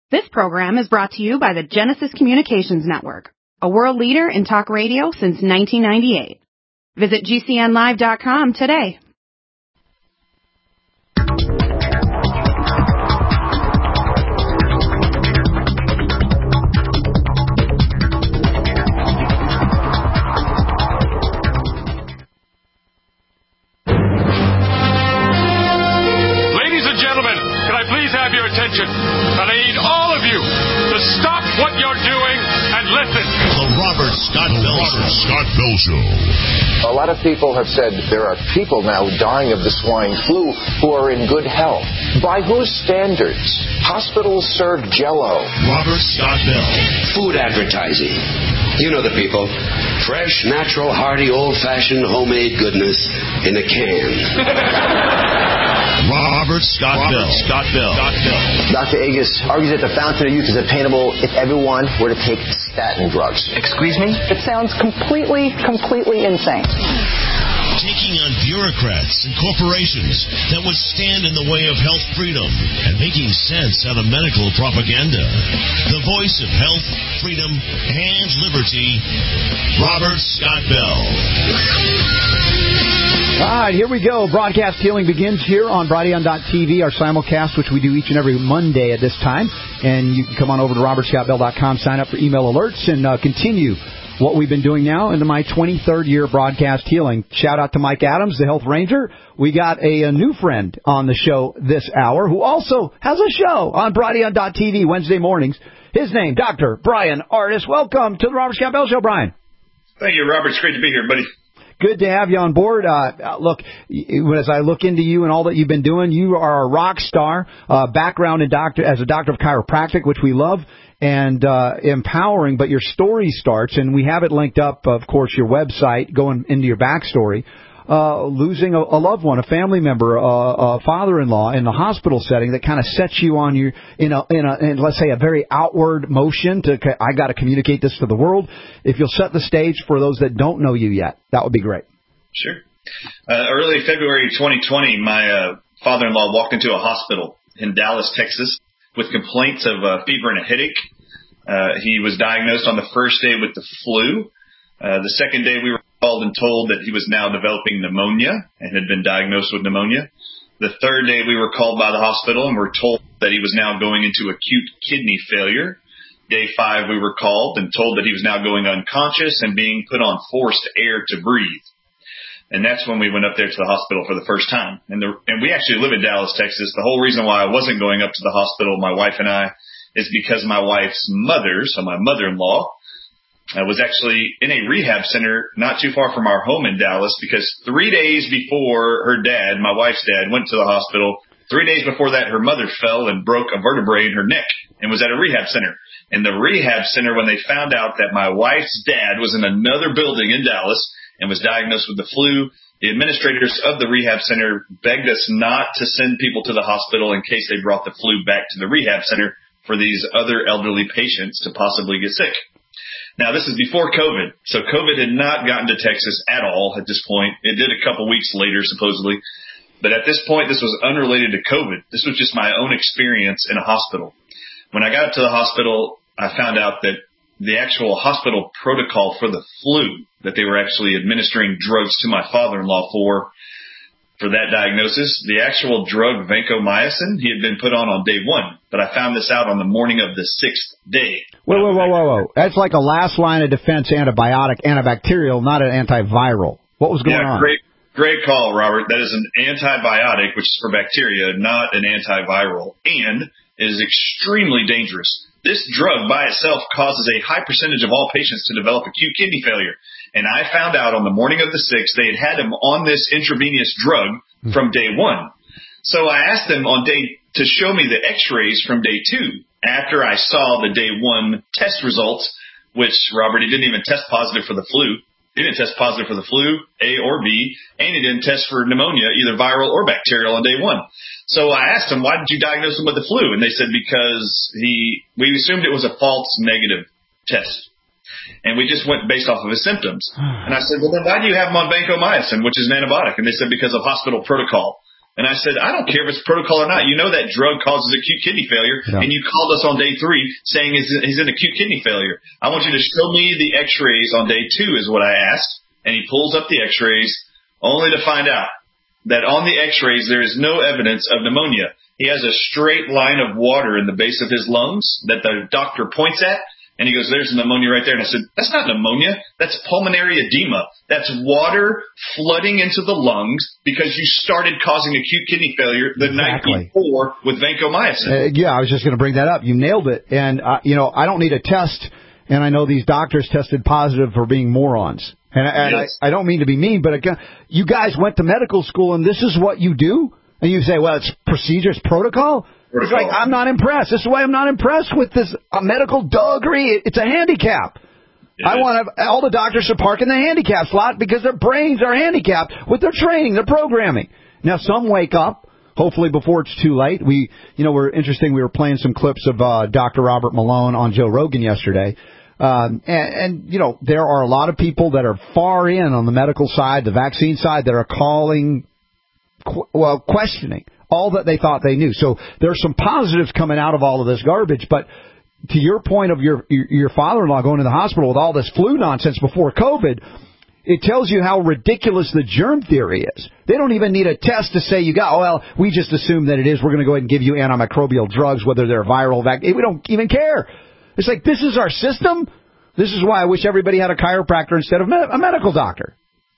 This program is brought to you by the Genesis Communications Network, a world leader in talk radio since 1998. Visit GCNlive.com today. Ladies and gentlemen, can I please have your attention? And I need all of you to stop what you're doing and listen. The Robert Scott Bell Show. A lot of people have said there are people now dying of the swine flu who are in good health. By whose standards? Hospitals serve Jell-O. Robert Scott Bell. Food advertising. You know the people. Fresh, natural, hearty, old-fashioned, homemade goodness in a can. Robert Scott Bell. Dr. Agus argues that the fountain of youth is attainable if everyone were to take statin drugs. Excuse me? It sounds completely insane. Taking on bureaucrats and corporations that would stand in the way of health freedom and making sense out of medical propaganda. The voice of health, freedom, and liberty, Robert Scott Bell. All right, here we go. Broadcast healing begins here on Brighteon.tv, our simulcast, which we do each and every Monday at this time. And you can come on over to robertscottbell.com, sign up for email alerts, and continue what we've been doing now into my 23rd year of broadcast healing. Shout out to Mike Adams, the Health Ranger. We got a new friend on the show this hour who also has a show on Brighteon.tv Wednesday mornings. His name, Dr. Bryan Ardis. Welcome to the Robert Scott Bell Show, Brian. Thank you, Robert. It's great to be here, buddy. Good to have you on board. Look, as I look into you and all that you've been doing, you are a rock star, background as a doctor of chiropractic, which we love, and empowering, but your story starts, and we have it linked up, of course, your website, going into your backstory, losing a loved one, a family member, a father-in-law in the hospital setting that kind of sets you on your, in let's say, a very outward motion to, I got to communicate this to the world. If you'll set the stage for those that don't know you yet, that would be great. Sure. Early February 2020, my father-in-law walked into a hospital in Dallas, Texas, with complaints of fever and a headache. He was diagnosed on the first day with the flu. The second day we were called and told that he was now developing pneumonia and had been diagnosed with pneumonia. The third day we were called by the hospital and were told that he was now going into acute kidney failure. Day 5 we were called and told that he was now going unconscious and being put on forced air to breathe. And that's when we went up there to the hospital for the first time. And we actually live in Dallas, Texas. The whole reason why I wasn't going up to the hospital, my wife and I, is because my wife's mother, so my mother-in-law, was actually in a rehab center not too far from our home in Dallas, because 3 days before her dad, my wife's dad, went to the hospital, 3 days before that, her mother fell and broke a vertebrae in her neck and was at a rehab center. And the rehab center, when they found out that my wife's dad was in another building in Dallas and was diagnosed with the flu, the administrators of the rehab center begged us not to send people to the hospital in case they brought the flu back to the rehab center for these other elderly patients to possibly get sick. Now, this is before COVID, so COVID had not gotten to Texas at all at this point. It did a couple weeks later, supposedly. But at this point, this was unrelated to COVID. This was just my own experience in a hospital. When I got to the hospital, I found out that the actual hospital protocol for the flu, that they were actually administering drugs to my father-in-law for that diagnosis, the actual drug vancomycin, he had been put on day 1. But I found this out on the morning of the 6th day. Whoa. That's like a last line of defense antibiotic, antibacterial, not an antiviral. What was going on? Great call, Robert. That is an antibiotic, which is for bacteria, not an antiviral, and it is extremely dangerous. This drug by itself causes a high percentage of all patients to develop acute kidney failure. And I found out on the morning of the 6th, they had him on this intravenous drug from day 1. So I asked them to show me the x-rays from day 2 after I saw the day 1 test results, which, Robert, he didn't even test positive for the flu. He didn't test positive for the flu, A or B, and he didn't test for pneumonia, either viral or bacterial, on day 1. So I asked him, why did you diagnose him with the flu? And they said because we assumed it was a false negative test. And we just went based off of his symptoms. And I said, well, then why do you have him on vancomycin, which is an antibiotic? And they said because of hospital protocol. And I said, I don't care if it's protocol or not. You know that drug causes acute kidney failure, and you called us on day 3 saying he's in acute kidney failure. I want you to show me the x-rays on day 2 is what I asked. And he pulls up the x-rays only to find out that on the x-rays there is no evidence of pneumonia. He has a straight line of water in the base of his lungs that the doctor points at. And he goes, there's pneumonia right there. And I said, that's not pneumonia. That's pulmonary edema. That's water flooding into the lungs because you started causing acute kidney failure the night before with vancomycin. Yeah, I was just going to bring that up. You nailed it. And, I don't need a test. And I know these doctors tested positive for being morons. And yes. I don't mean to be mean, but again, you guys went to medical school and this is what you do? And you say, well, it's procedures, protocol? It's like, I'm not impressed. This is why I'm not impressed with this medical degree. It's a handicap. I want all the doctors to park in the handicap slot because their brains are handicapped with their training, their programming. Now, some wake up, hopefully before it's too late. We're interesting. We were playing some clips of Dr. Robert Malone on Joe Rogan yesterday. And there are a lot of people that are far in on the medical side, the vaccine side, that are questioning all that they thought they knew. So there's some positives coming out of all of this garbage. But to your point of your father-in-law going to the hospital with all this flu nonsense before COVID, it tells you how ridiculous the germ theory is. They don't even need a test to say we just assume that it is. We're going to go ahead and give you antimicrobial drugs, whether they're viral vaccine. We don't even care. It's like, this is our system. This is why I wish everybody had a chiropractor instead of a medical doctor.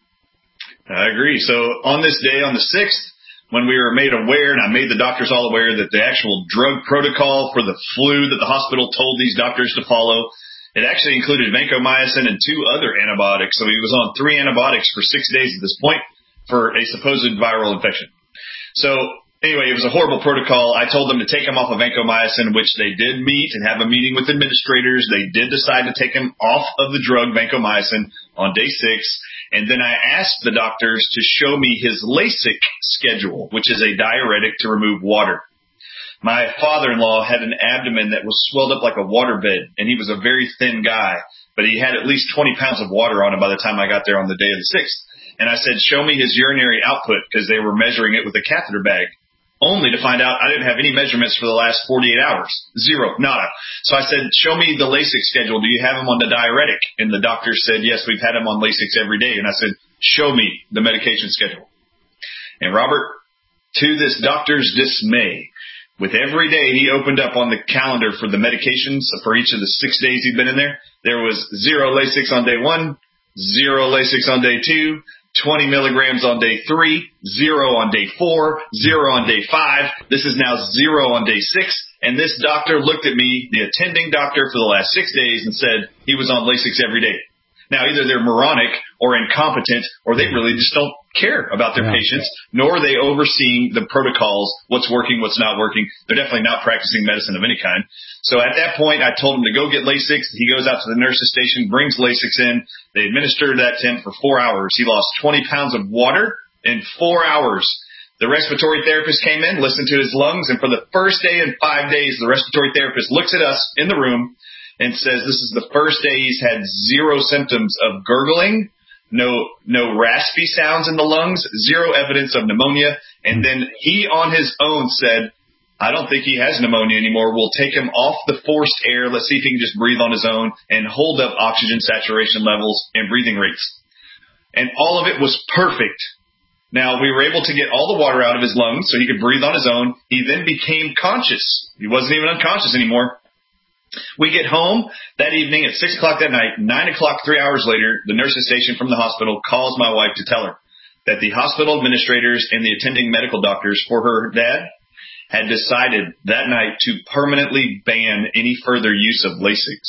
I agree. So on this day, on the 6th, when we were made aware, and I made the doctors all aware that the actual drug protocol for the flu that the hospital told these doctors to follow, it actually included vancomycin and 2 other antibiotics. So he was on 3 antibiotics for 6 days at this point for a supposed viral infection. So anyway, it was a horrible protocol. I told them to take him off of vancomycin, which they did meet and have a meeting with administrators. They did decide to take him off of the drug vancomycin on day 6. And then I asked the doctors to show me his LASIK schedule, which is a diuretic to remove water. My father-in-law had an abdomen that was swelled up like a waterbed, and he was a very thin guy, but he had at least 20 pounds of water on him by the time I got there on the day of the 6th. And I said, show me his urinary output, because they were measuring it with a catheter bag, only to find out I didn't have any measurements for the last 48 hours. 0, nada. So I said, show me the LASIK schedule. Do you have him on the diuretic? And the doctor said, yes, we've had him on LASIK every day. And I said, show me the medication schedule. And Robert, to this doctor's dismay, with every day he opened up on the calendar for the medications for each of the 6 days he'd been in there was 0 LASIK on day 1, 0 LASIK on day 2, 20 milligrams on day 3, 0 on day 4, 0 on day 5. This is now 0 on day 6. And this doctor looked at me, the attending doctor for the last 6 days, and said he was on LASIK every day. Now, either they're moronic or incompetent, or they really just don't care about their patients, nor are they overseeing the protocols, what's working, what's not working. They're definitely not practicing medicine of any kind. So at that point, I told him to go get LASIK. He goes out to the nurse's station, brings LASIK in. They administered that to him for 4 hours. He lost 20 pounds of water in 4 hours. The respiratory therapist came in, listened to his lungs, and for the first day in 5 days, the respiratory therapist looks at us in the room and says this is the first day he's had 0 symptoms of gurgling, no raspy sounds in the lungs, 0 evidence of pneumonia. And then he on his own said, I don't think he has pneumonia anymore. We'll take him off the forced air. Let's see if he can just breathe on his own and hold up oxygen saturation levels and breathing rates. And all of it was perfect. Now, we were able to get all the water out of his lungs so he could breathe on his own. He then became conscious. He wasn't even unconscious anymore. We get home that evening at 6 o'clock that night. 9 o'clock, 3 hours later, the nurse's station from the hospital calls my wife to tell her that the hospital administrators and the attending medical doctors for her dad had decided that night to permanently ban any further use of LASIK.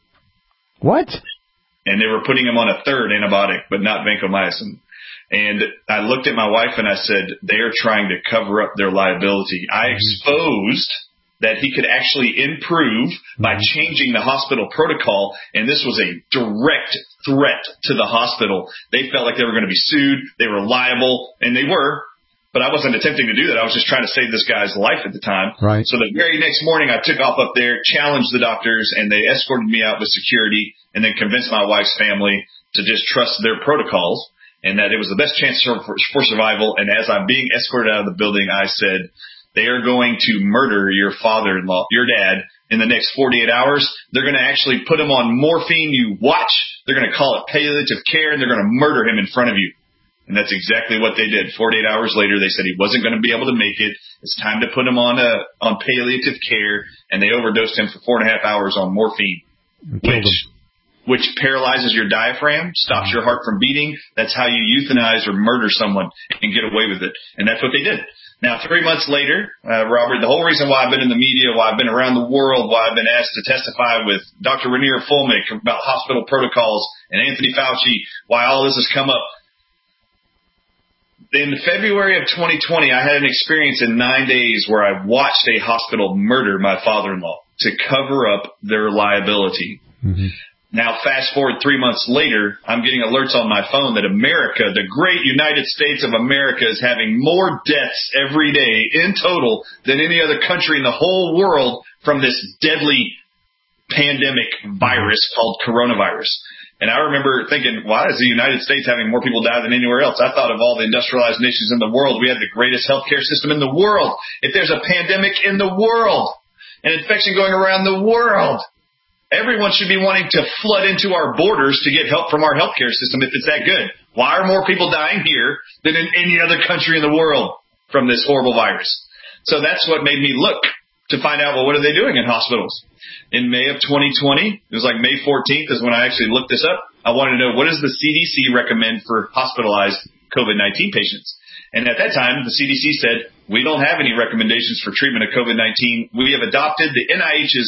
What? And they were putting him on a 3rd antibiotic, but not vancomycin. And I looked at my wife and I said, they are trying to cover up their liability. I exposed that he could actually improve by changing the hospital protocol, and this was a direct threat to the hospital. They felt like they were going to be sued. They were liable, and they were, but I wasn't attempting to do that. I was just trying to save this guy's life at the time. Right. So the very next morning, I took off up there, challenged the doctors, and they escorted me out with security and then convinced my wife's family to just trust their protocols. and that it was the best chance for survival. And as I'm being escorted out of the building, I said, they are going to murder your father-in-law, your dad, in the next 48 hours. They're going to actually put him on morphine. You watch. They're going to call it palliative care, and they're going to murder him in front of you. And that's exactly what they did. 48 hours later, they said he wasn't going to be able to make it. It's time to put him on palliative care, and they overdosed him for 4.5 hours on morphine, which paralyzes your diaphragm, stops your heart from beating. That's how you euthanize or murder someone and get away with it. And that's what they did. Now, 3 months later, Robert, the whole reason why I've been in the media, why I've been around the world, why I've been asked to testify with Dr. Rainier Fulmick about hospital protocols and Anthony Fauci, why all this has come up. In February of 2020, I had an experience in 9 days where I watched a hospital murder my father-in-law to cover up their liability. Mm-hmm. Now, fast forward 3 months later, I'm getting alerts on my phone that America, the great United States of America, is having more deaths every day in total than any other country in the whole world from this deadly pandemic virus called coronavirus. And I remember thinking, why is the United States having more people die than anywhere else? I thought of all the industrialized nations in the world, we had the greatest healthcare system in the world. If there's a pandemic in the world, an infection going around the world, everyone should be wanting to flood into our borders to get help from our healthcare system if it's that good. Why are more people dying here than in any other country in the world from this horrible virus? So that's what made me look to find out, well, what are they doing in hospitals? In May of 2020, it was like May 14th is when I actually looked this up. I wanted to know, what does the CDC recommend for hospitalized COVID-19 patients? And at that time, the CDC said, we don't have any recommendations for treatment of COVID-19. We have adopted the NIH's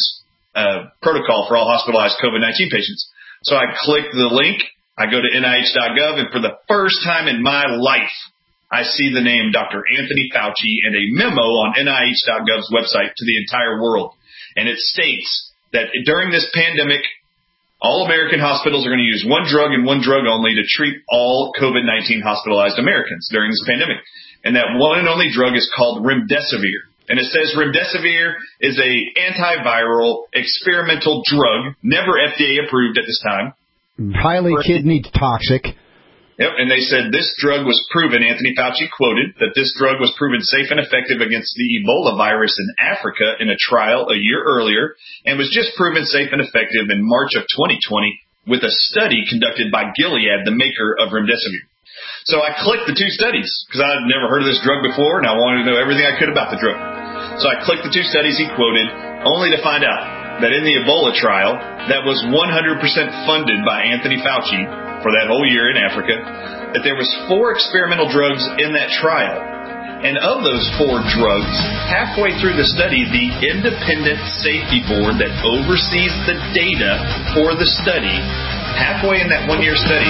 protocol for all hospitalized COVID-19 patients. So I clicked the link. I go to NIH.gov, and for the first time in my life, I see the name Dr. Anthony Fauci and a memo on NIH.gov's website to the entire world. And it states that during this pandemic, all American hospitals are going to use one drug and one drug only to treat all COVID-19 hospitalized Americans during this pandemic. And that one and only drug is called remdesivir. And it says remdesivir is a antiviral experimental drug, never FDA approved at this time. Highly kidney toxic. Yep, and they said this drug was proven, Anthony Fauci quoted, that this drug was proven safe and effective against the Ebola virus in Africa in a trial a year earlier, and was just proven safe and effective in March of 2020 with a study conducted by Gilead, the maker of remdesivir. So I clicked the two studies, because I had never heard of this drug before, and I wanted to know everything I could about the drug. So I clicked the two studies he quoted, only to find out that in the Ebola trial, that was 100% funded by Anthony Fauci for that whole year in Africa, that there was 4 experimental drugs in that trial. And of those 4 drugs, halfway through the study, the independent safety board that oversees the data for the study, halfway in that 1-year study.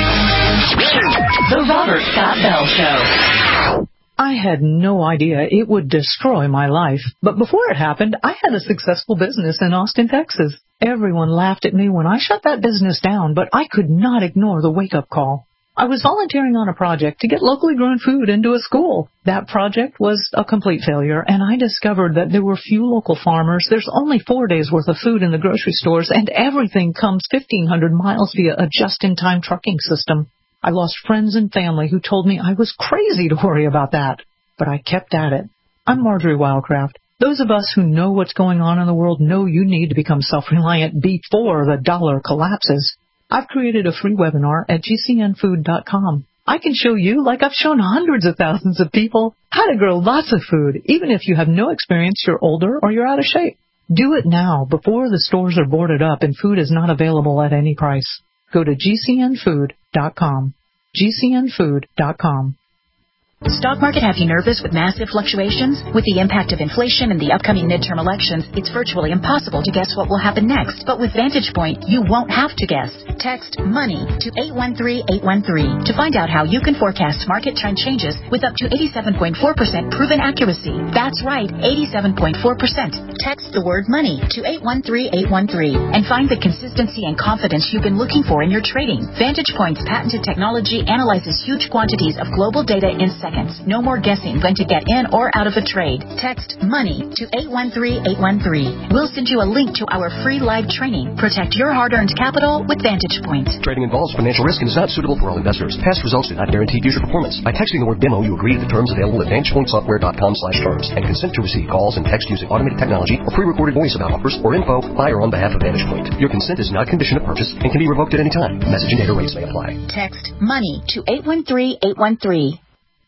The Robert Scott Bell Show. I had no idea it would destroy my life. But before it happened, I had a successful business in Austin, Texas. Everyone laughed at me when I shut that business down, but I could not ignore the wake-up call. I was volunteering on a project to get locally grown food into a school. That project was a complete failure, and I discovered that there were few local farmers. There's only 4 days' worth of food in the grocery stores, and everything comes 1,500 miles via a just-in-time trucking system. I lost friends and family who told me I was crazy to worry about that. But I kept at it. I'm Marjorie Wildcraft. Those of us who know what's going on in the world know you need to become self-reliant before the dollar collapses. I've created a free webinar at gcnfood.com. I can show you, like I've shown hundreds of thousands of people, how to grow lots of food, even if you have no experience, you're older, or you're out of shape. Do it now, before the stores are boarded up and food is not available at any price. Go to gcnfood.com. gcnfood.com. Stock market have you nervous with massive fluctuations? With the impact of inflation and the upcoming midterm elections, it's virtually impossible to guess what will happen next. But with Vantage Point, you won't have to guess. Text MONEY to 813-813 to find out how you can forecast market trend changes with up to 87.4% proven accuracy. That's right, 87.4%. Text the word MONEY to 813-813 and find the consistency and confidence you've been looking for in your trading. Vantage Point's patented technology analyzes huge quantities of global data in seconds seconds. No more guessing when to get in or out of a trade. Text MONEY to 813-813. We'll send you a link to our free live training. Protect your hard-earned capital with Vantage Point. Trading involves financial risk and is not suitable for all investors. Past results do not guarantee future performance. By texting the word demo, you agree to the terms available at VantagePointSoftware.com/terms and consent to receive calls and text using automated technology or pre-recorded voice about offers or info by or on behalf of Vantage Point. Your consent is not a condition of purchase and can be revoked at any time. Message and data rates may apply. Text MONEY to 813-813.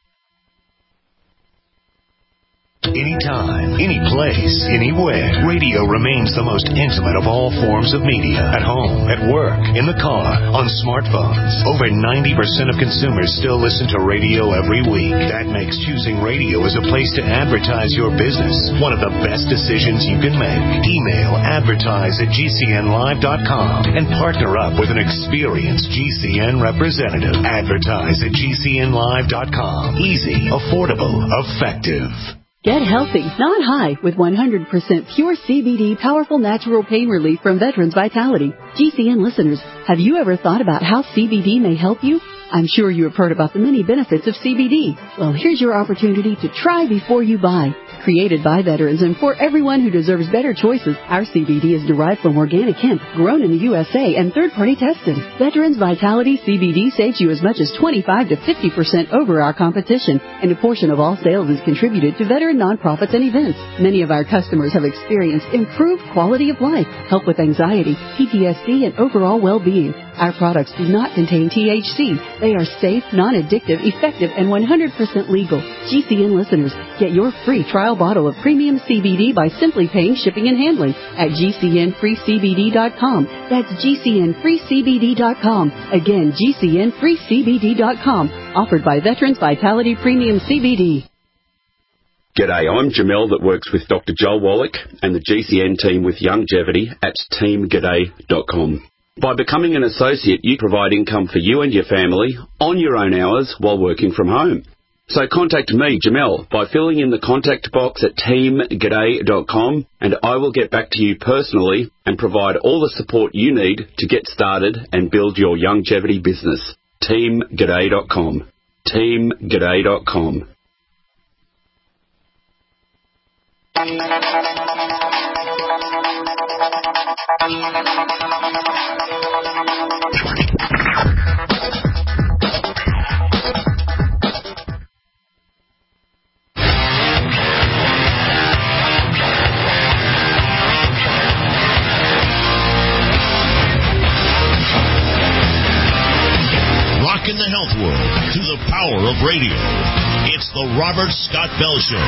Anytime, any place, anywhere. Radio remains the most intimate of all forms of media. At home, at work, in the car, on smartphones. Over 90% of consumers still listen to radio every week. That makes choosing radio as a place to advertise your business one of the best decisions you can make. Email advertise@gcnlive.com and partner up with an experienced GCN representative. Advertise at gcnlive.com. Easy, affordable, effective. Get healthy, not high, with 100% pure CBD powerful natural pain relief from Veterans Vitality. GCN listeners, have you ever thought about how CBD may help you? I'm sure you have heard about the many benefits of CBD. Well, here's your opportunity to try before you buy. Created by veterans and for everyone who deserves better choices, our CBD is derived from organic hemp, grown in the USA, and third-party tested. Veterans Vitality CBD saves you as much as 25 to 50% over our competition, and a portion of all sales is contributed to veteran nonprofits and events. Many of our customers have experienced improved quality of life, help with anxiety, PTSD, and overall well-being. Our products do not contain THC. They are safe, non-addictive, effective, and 100% legal. GCN listeners, get your free trial bottle of premium CBD by simply paying shipping and handling at GCNFreeCBD.com. That's GCNFreeCBD.com. Again, GCNFreeCBD.com. Offered by Veterans Vitality Premium CBD. G'day, I'm Jamel that works with Dr. Joel Wallach and the GCN team with Longevity at teamg'day.com. By becoming an associate, you provide income for you and your family on your own hours while working from home. So contact me, Jamel, by filling in the contact box at teamg'day.com, and I will get back to you personally and provide all the support you need to get started and build your longevity business. teamg'day.com. teamg'day.com. Rocking the health world through the power of radio. It's the Robert Scott Bell Show.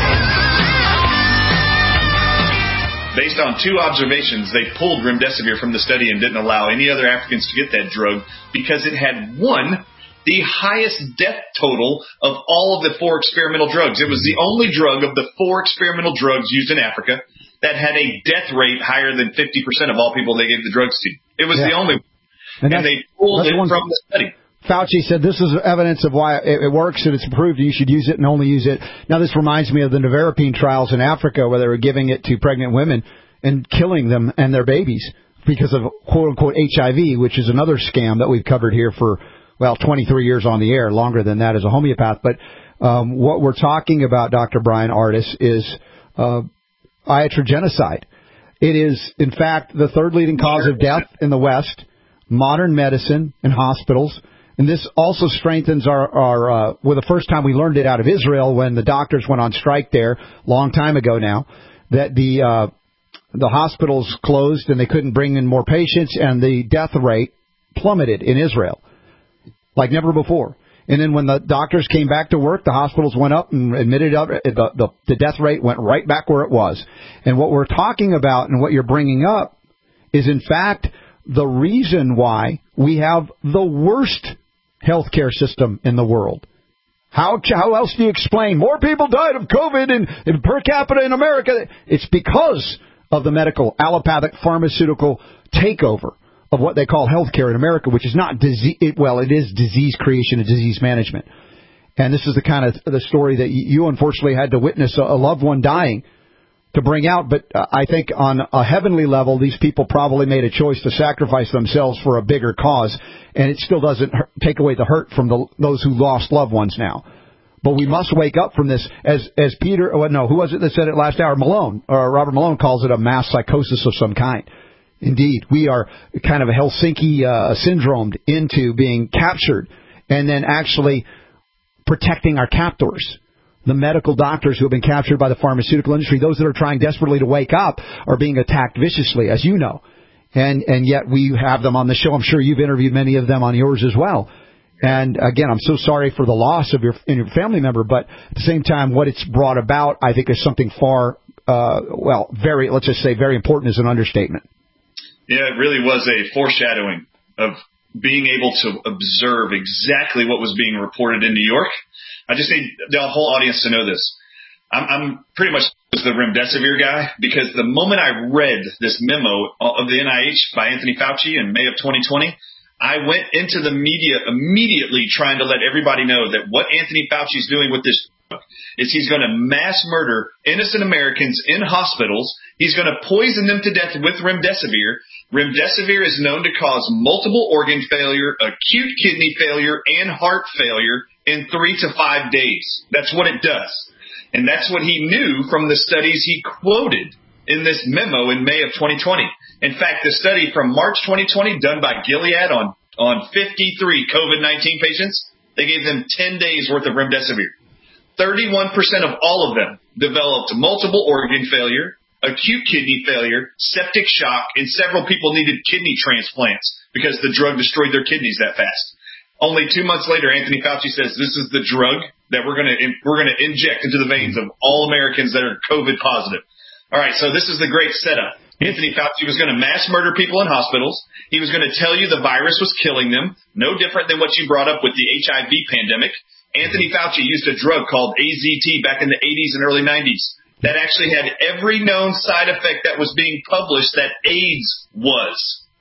Based on two observations, they pulled remdesivir from the study and didn't allow any other Africans to get that drug because it had the highest death total of all of the 4 experimental drugs. It was the only drug of the 4 experimental drugs used in Africa that had a death rate higher than 50% of all people they gave the drugs to. It was the only one. And they pulled it from the study. Fauci said this is evidence of why it works and it's approved. You should use it and only use it. Now, this reminds me of the nevirapine trials in Africa where they were giving it to pregnant women and killing them and their babies because of quote-unquote HIV, which is another scam that we've covered here for, 23 years on the air, longer than that as a homeopath. But what we're talking about, Dr. Brian Ardis, is iatrogenocide. It is, in fact, the third leading cause of death in the West, modern medicine and hospitals. And this also strengthens our the first time we learned it out of Israel when the doctors went on strike there, long time ago now, that the hospitals closed and they couldn't bring in more patients and the death rate plummeted in Israel like never before. And then when the doctors came back to work, the hospitals went up and admitted the death rate went right back where it was. And what we're talking about and what you're bringing up is, in fact, the reason why we have the worst healthcare system in the world. How else do you explain more people died of COVID and per capita in America? It's because of the medical, allopathic, pharmaceutical takeover of what they call healthcare in America, which is not disease. It is disease creation and disease management. And this is the kind of the story that you unfortunately had to witness a loved one dying to bring out. But I think on a heavenly level, these people probably made a choice to sacrifice themselves for a bigger cause. And it still doesn't take away the hurt from those who lost loved ones now. But we must wake up from this, as Peter, who was it that said it last hour? Malone, or Robert Malone calls it a mass psychosis of some kind. Indeed, we are kind of a Helsinki syndromed into being captured and then actually protecting our captors. The medical doctors who have been captured by the pharmaceutical industry, those that are trying desperately to wake up, are being attacked viciously, as you know. And yet we have them on the show. I'm sure you've interviewed many of them on yours as well. And again, I'm so sorry for the loss of your family member, but at the same time, what it's brought about, I think, is something far, let's just say very important is an understatement. Yeah, it really was a foreshadowing of being able to observe exactly what was being reported in New York. I just need the whole audience to know this. I'm pretty much the remdesivir guy, because the moment I read this memo of the NIH by Anthony Fauci in May of 2020, I went into the media immediately trying to let everybody know that what Anthony Fauci is doing with this is he's going to mass murder innocent Americans in hospitals. He's going to poison them to death with remdesivir. Remdesivir is known to cause multiple organ failure, acute kidney failure, and heart failure in 3 to 5 days. That's what it does. And that's what he knew from the studies he quoted in this memo in May of 2020. In fact, the study from March 2020 done by Gilead on 53 COVID-19 patients, they gave them 10 days worth of remdesivir. 31% of all of them developed multiple organ failure, acute kidney failure, septic shock, and several people needed kidney transplants because the drug destroyed their kidneys that fast. Only 2 months later, Anthony Fauci says this is the drug that we're going to inject into the veins of all Americans that are COVID positive. All right, so this is the great setup. Anthony Fauci was going to mass murder people in hospitals. He was going to tell you the virus was killing them, no different than what you brought up with the HIV pandemic. Anthony Fauci used a drug called AZT back in the 80s and early 90s that actually had every known side effect that was being published that AIDS was.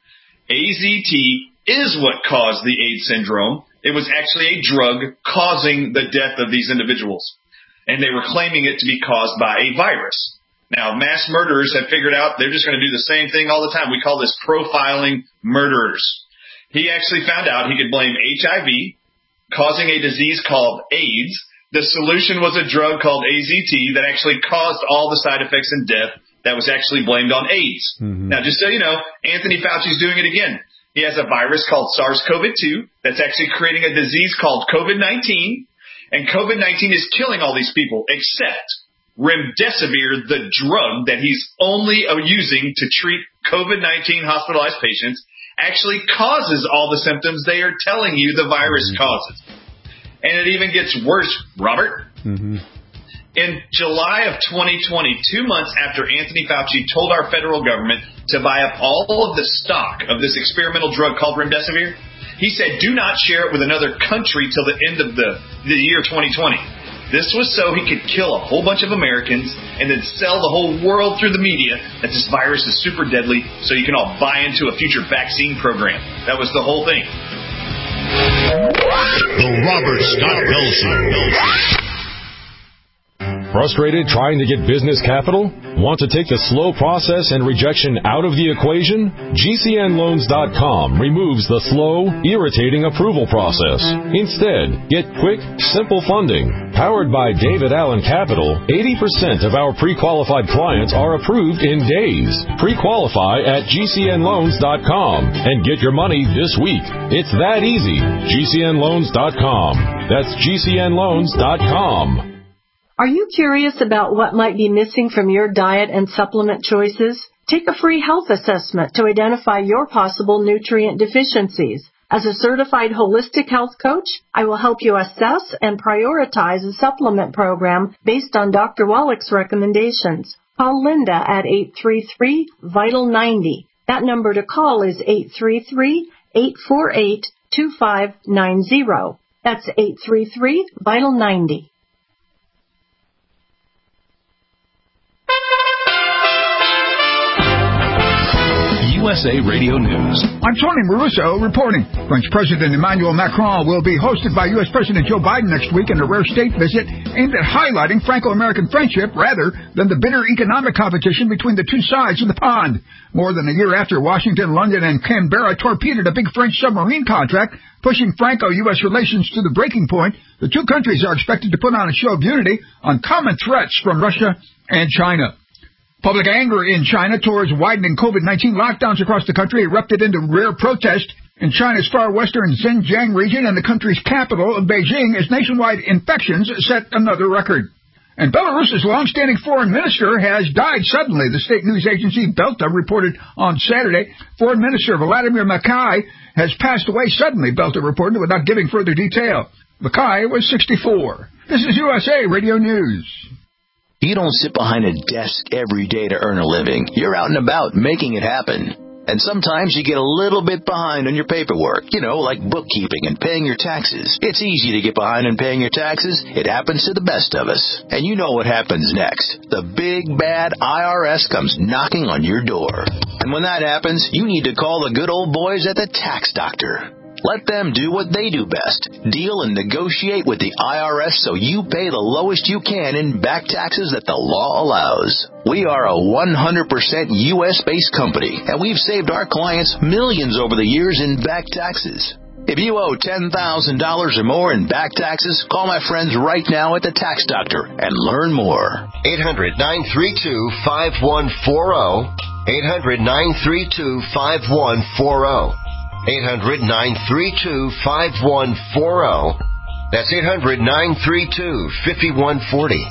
AZT is what caused the AIDS syndrome. It was actually a drug causing the death of these individuals. And they were claiming it to be caused by a virus. Now, mass murderers have figured out they're just going to do the same thing all the time. We call this profiling murderers. He actually found out he could blame HIV, causing a disease called AIDS. The solution was a drug called AZT that actually caused all the side effects and death that was actually blamed on AIDS. Mm-hmm. Now, just so you know, Anthony Fauci's doing it again. He has a virus called SARS-CoV-2 that's actually creating a disease called COVID-19, and COVID-19 is killing all these people except remdesivir, the drug that he's only using to treat COVID-19 hospitalized patients, actually causes all the symptoms they are telling you the virus causes. And it even gets worse, Robert. Mm-hmm. In July of 2020, 2 months after Anthony Fauci told our federal government to buy up all of the stock of this experimental drug called remdesivir, he said, do not share it with another country till the end of the year 2020. This was so he could kill a whole bunch of Americans and then sell the whole world through the media that this virus is super deadly so you can all buy into a future vaccine program. That was the whole thing. The Robert Scott Bell Show. Frustrated trying to get business capital? Want to take the slow process and rejection out of the equation? GCNloans.com removes the slow, irritating approval process. Instead, get quick, simple funding. Powered by David Allen Capital, 80% of our pre-qualified clients are approved in days. Pre-qualify at GCNloans.com and get your money this week. It's that easy. GCNloans.com. That's GCNloans.com. Are you curious about what might be missing from your diet and supplement choices? Take a free health assessment to identify your possible nutrient deficiencies. As a certified holistic health coach, I will help you assess and prioritize a supplement program based on Dr. Wallach's recommendations. Call Linda at 833-VITAL-90. That number to call is 833-848-2590. That's 833-VITAL-90. USA Radio News. I'm Tony Maruso reporting. French President Emmanuel Macron will be hosted by U.S. President Joe Biden next week in a rare state visit aimed at highlighting Franco-American friendship rather than the bitter economic competition between the two sides of the pond. More than a year after Washington, London, and Canberra torpedoed a big French submarine contract, pushing Franco-U.S. relations to the breaking point, the two countries are expected to put on a show of unity on common threats from Russia and China. Public anger in China towards widening COVID-19 lockdowns across the country erupted into rare protest in China's far western Xinjiang region and the country's capital of Beijing as nationwide infections set another record. And Belarus's long-standing foreign minister has died suddenly. The state news agency Belta reported on Saturday. Foreign Minister Vladimir Makai has passed away suddenly, Belta reported, without giving further detail. Makai was 64. This is USA Radio News. You don't sit behind a desk every day to earn a living. You're out and about making it happen. And sometimes you get a little bit behind on your paperwork, like bookkeeping and paying your taxes. It's easy to get behind on paying your taxes. It happens to the best of us. And you know what happens next. The big, bad IRS comes knocking on your door. And when that happens, you need to call the good old boys at the Tax Doctor. Let them do what they do best. Deal and negotiate with the IRS so you pay the lowest you can in back taxes that the law allows. We are a 100% U.S.-based company, and we've saved our clients millions over the years in back taxes. If you owe $10,000 or more in back taxes, call my friends right now at the Tax Doctor and learn more. 800-932-5140. 800-932-5140. 800-932-5140. That's 800-932-5140.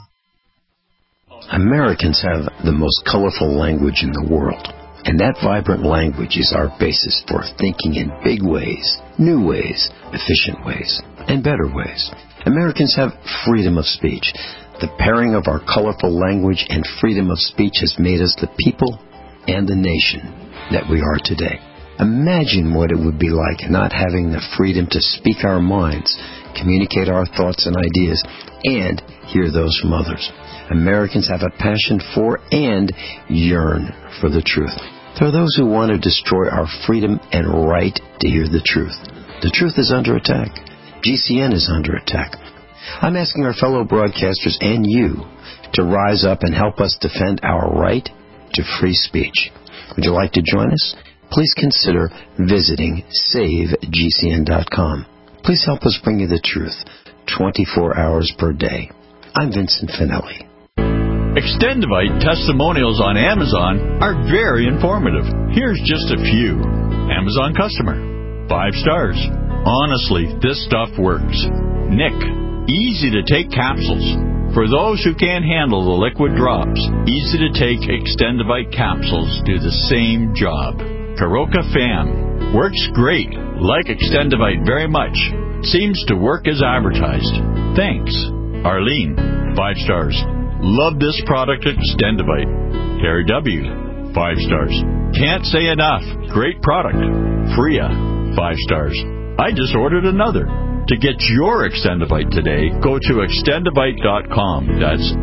Americans have the most colorful language in the world. And that vibrant language is our basis for thinking in big ways, new ways, efficient ways, and better ways. Americans have freedom of speech. The pairing of our colorful language and freedom of speech has made us the people and the nation that we are today. Imagine what it would be like not having the freedom to speak our minds, communicate our thoughts and ideas, and hear those from others. Americans have a passion for and yearn for the truth. There are those who want to destroy our freedom and right to hear the truth. The truth is under attack. GCN is under attack. I'm asking our fellow broadcasters and you to rise up and help us defend our right to free speech. Would you like to join us? Please consider visiting SaveGCN.com. Please help us bring you the truth 24 hours per day. I'm Vincent Finelli. Extendivite testimonials on Amazon are very informative. Here's just a few. Amazon customer. 5 stars. Honestly, this stuff works. Nick. Easy to take capsules. For those who can't handle the liquid drops, easy to take Extendivite capsules do the same job. Karoka Fam. Works great. Like Extendivite very much. Seems to work as advertised. Thanks. Arlene. 5 stars. Love this product Extendivite. Harry W. 5 stars. Can't say enough. Great product. Freya. 5 stars. I just ordered another. To get your Extendivite today, go to Extendivite.com. That's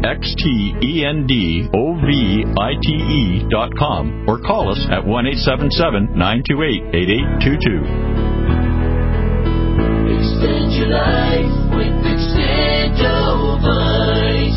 XTENDOVITE.com or call us at 1-877-928-8822. Extend your life with Extendovite.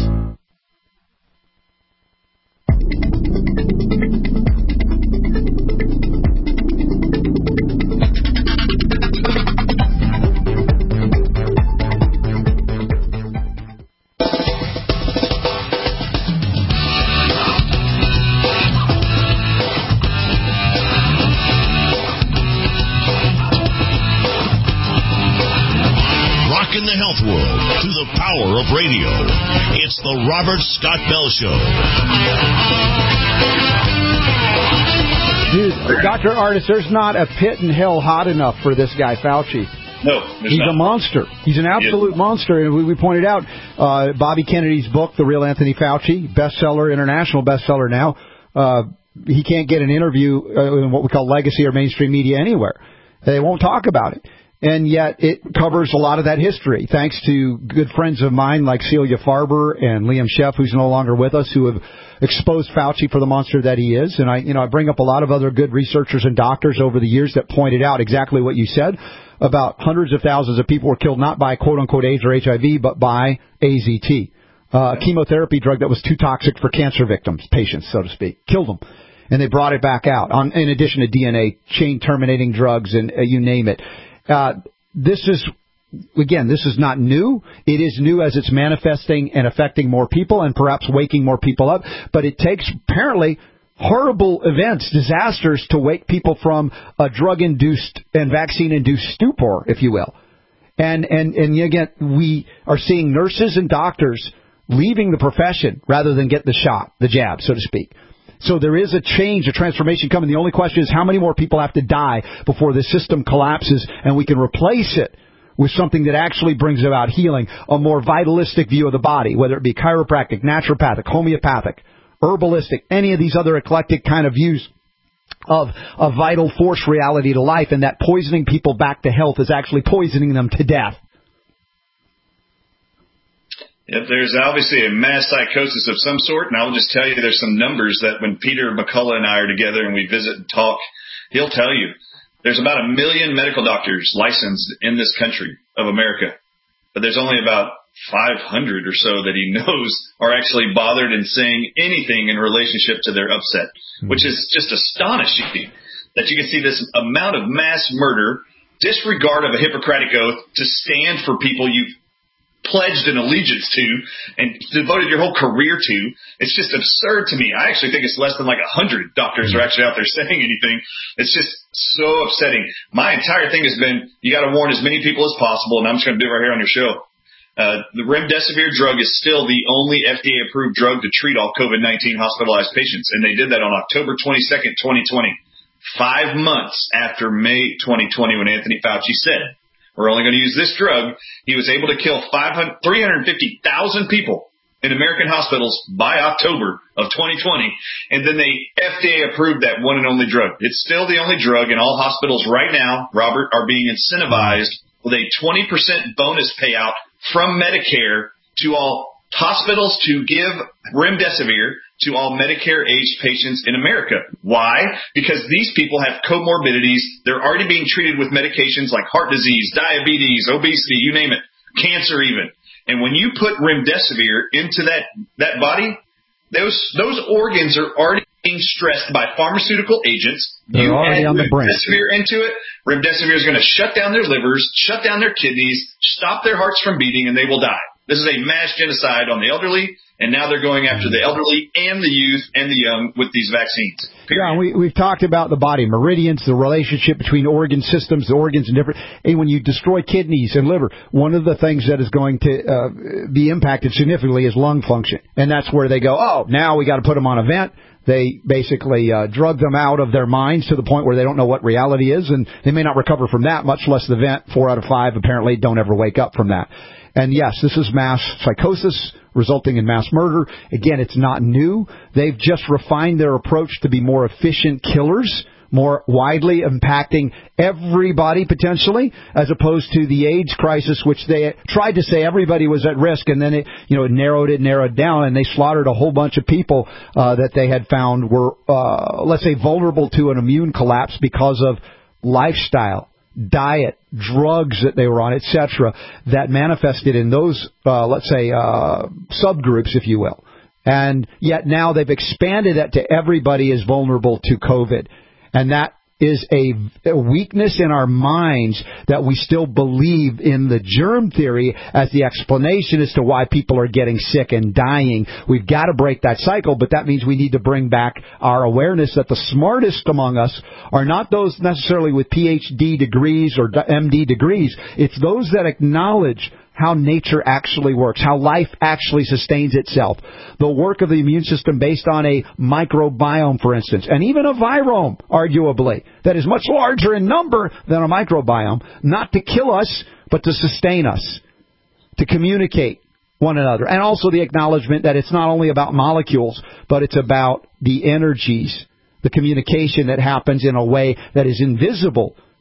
In the health world through the power of radio. It's the Robert Scott Bell Show. Dude, Dr. Ardis, there's not a pit in hell hot enough for this guy, Fauci. No, he's not. A monster. He's an absolute monster. And we pointed out Bobby Kennedy's book, The Real Anthony Fauci, bestseller, international bestseller now. He can't get an interview in what we call legacy or mainstream media anywhere. They won't talk about it. And yet it covers a lot of that history, thanks to good friends of mine like Celia Farber and Liam Sheff, who's no longer with us, who have exposed Fauci for the monster that he is. And I bring up a lot of other good researchers and doctors over the years that pointed out exactly what you said about hundreds of thousands of people were killed not by quote-unquote AIDS or HIV, but by AZT. Chemotherapy drug that was too toxic for cancer victims, patients, so to speak, killed them. And they brought it back out, in addition to DNA, chain-terminating drugs, and you name it. This is not new. It is new as it's manifesting and affecting more people and perhaps waking more people up. But it takes, apparently, horrible events, disasters, to wake people from a drug-induced and vaccine-induced stupor, if you will. And again, we are seeing nurses and doctors leaving the profession rather than get the shot, the jab, so to speak. So there is a change, a transformation coming. The only question is how many more people have to die before the system collapses and we can replace it with something that actually brings about healing, a more vitalistic view of the body, whether it be chiropractic, naturopathic, homeopathic, herbalistic, any of these other eclectic kind of views of a vital force reality to life, and that poisoning people back to health is actually poisoning them to death. Yep, there's obviously a mass psychosis of some sort, and I'll just tell you there's some numbers that when Peter McCullough and I are together and we visit and talk, he'll tell you there's about 1 million medical doctors licensed in this country of America, but there's only about 500 or so that he knows are actually bothered in saying anything in relationship to their upset, which is just astonishing that you can see this amount of mass murder, disregard of a Hippocratic oath to stand for people you've pledged an allegiance to and devoted your whole career to. It's just absurd to me. I actually think it's less than like 100 doctors are actually out there saying anything. It's just so upsetting. My entire thing has been, you got to warn as many people as possible, and I'm just going to do it right here on your show. The remdesivir drug is still the only FDA-approved drug to treat all COVID-19 hospitalized patients, and they did that on October 22nd, 2020, 5 months after May 2020 when Anthony Fauci said, we're only going to use this drug. He was able to kill 350,000 people in American hospitals by October of 2020, and then they FDA approved that one and only drug. It's still the only drug, and all hospitals right now, Robert, are being incentivized with a 20% bonus payout from Medicare to all hospitals to give remdesivir to all Medicare-aged patients in America. Why? Because these people have comorbidities. They're already being treated with medications like heart disease, diabetes, obesity, you name it, cancer even. And when you put remdesivir into that body, those organs are already being stressed by pharmaceutical agents. They're already on the brink. Remdesivir into it. Remdesivir is going to shut down their livers, shut down their kidneys, stop their hearts from beating, and they will die. This is a mass genocide on the elderly, and now they're going after the elderly and the youth and the young with these vaccines. Yeah, we've talked about the body meridians, the relationship between organ systems, the organs and different. And when you destroy kidneys and liver, one of the things that is going to be impacted significantly is lung function. And that's where they go, oh, now we got to put them on a vent. They basically drug them out of their minds to the point where they don't know what reality is, and they may not recover from that, much less the vent. 4 out of 5 apparently don't ever wake up from that. And yes, this is mass psychosis resulting in mass murder. Again, it's not new. They've just refined their approach to be more efficient killers, more widely impacting everybody potentially, as opposed to the AIDS crisis, which they tried to say everybody was at risk, and then it narrowed down, and they slaughtered a whole bunch of people that they had found were, let's say, vulnerable to an immune collapse because of lifestyle, diet, drugs that they were on, etc., that manifested in those, let's say, subgroups, if you will. And yet now they've expanded that to everybody is vulnerable to COVID. And that is a weakness in our minds that we still believe in the germ theory as the explanation as to why people are getting sick and dying. We've got to break that cycle, but that means we need to bring back our awareness that the smartest among us are not those necessarily with PhD degrees or MD degrees. It's those that acknowledge how nature actually works, how life actually sustains itself. The work of the immune system based on a microbiome, for instance, and even a virome, arguably, that is much larger in number than a microbiome, not to kill us, but to sustain us, to communicate one another. And also the acknowledgement that it's not only about molecules, but it's about the energies, the communication that happens in a way that is invisible